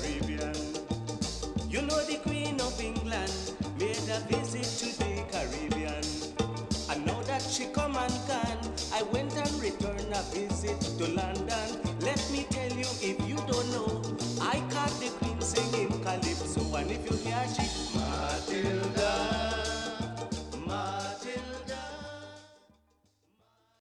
Caribbean. You know the Queen of England made a visit to the Caribbean. And now that she come and gone, I went and returned a visit to London.